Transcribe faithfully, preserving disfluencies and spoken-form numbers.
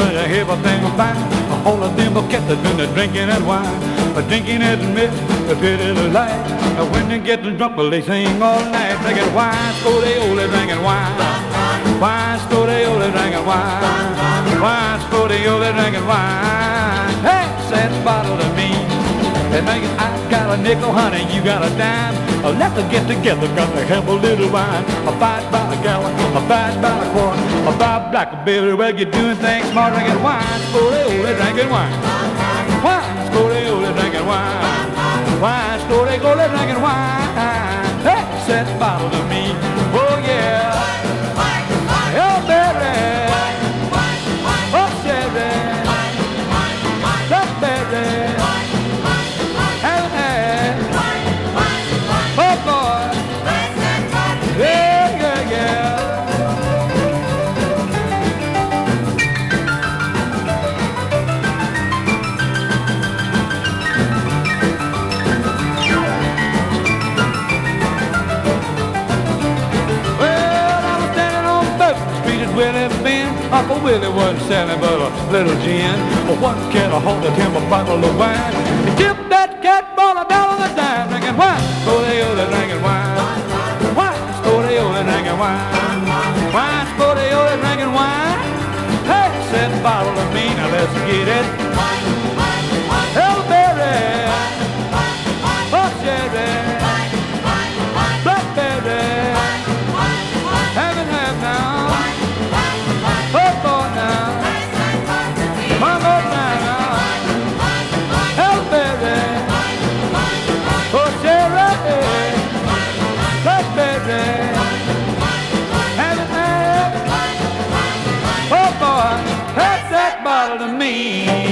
but everything was fine. All of them were kept doing the drinking and wine. But drinking isn't miss the pity of life. When they get drunk, well, they sing all night. Drinking wine, so they only drinking wine. Wine, so they only drinking wine. Wine, so they only drinking wine. Hey, said bottle to me. They think I got a nickel, honey, you got a dime. Oh, let's get together, gonna have a little wine. A five by a gallon, a five by a quart, a five blackberry. Well, you're doing things smart, drinking wine, slowly, only drinking wine. Wine, slowly, only drinking wine. Wine, slowly, only drinking wine. Hey, set bottle to me. Oh yeah. Oh baby. Oh Sherry. Blackberry. Uncle Willie wasn't selling but a little gin. But one can hold him a bottle of wine. He tipped that cat ball a dollar a dime, drinking wine. So they only drinking wine. Wine, so they only drinking wine. Wine, so they only drinking wine. Hey, said bottle of me, now let's get it. Elberry, oh Sherry, Blackberry, have it have now. To me.